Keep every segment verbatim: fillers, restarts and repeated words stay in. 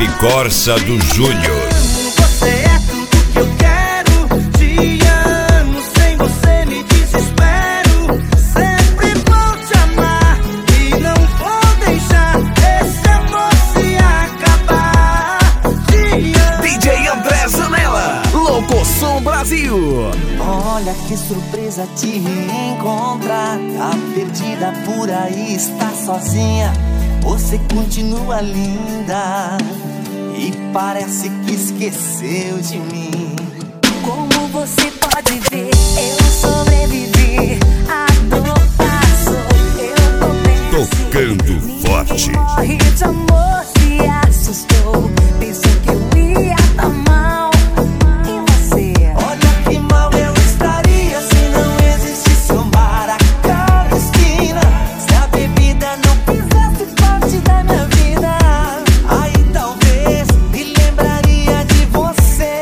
Picape Corsa do Júnior. Você é tudo que eu quero. Te amo, sem você me desespero. Sempre vou te amar e não vou deixar esse amor se acabar. Te amo. D J André Zanella, Louco Som Brasil. Olha que surpresa te reencontrar. Tá perdida por aí, está sozinha. Você continua linda e parece que esqueceu de mim. Como você pode ver, eu sobrevivi. A dor passou, eu tô bem. Tocando assim. forte. Ninguém morre de amor, se assustou. Pensou que eu ia tá mal. E você? Olha que mal eu estaria se não existisse o mar a cada esquina. Se a bebida não fizesse parte da minha vida, aí talvez me lembraria de você.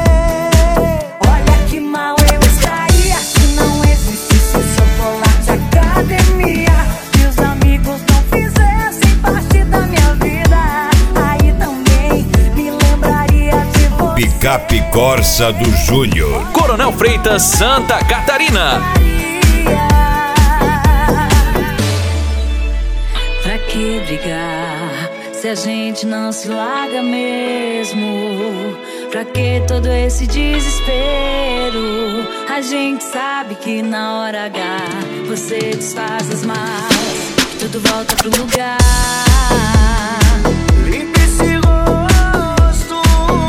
Olha que mal eu estaria se não existisse o chocolate academia. Se os amigos não fizessem parte da minha vida, aí também me lembraria de você. Picape Corsa do Júnior. Coronel Freitas, Santa Catarina. Pra que brigar se a gente não se larga mesmo? Pra que todo esse desespero? A gente sabe que na hora H você desfaz as malas, tudo volta pro lugar. Limpa esse rosto,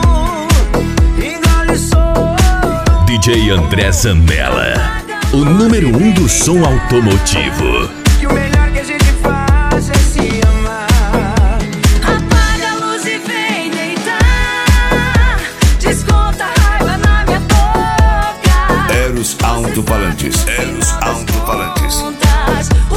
engole soro. D J André Zanella, o número um do som automotivo. Que o melhor que a gente faz é se amar. Apaga a luz e vem deitar. Desconta a raiva na minha boca. Eros Alto-Falantes. Eros Alto-Falantes. Contas,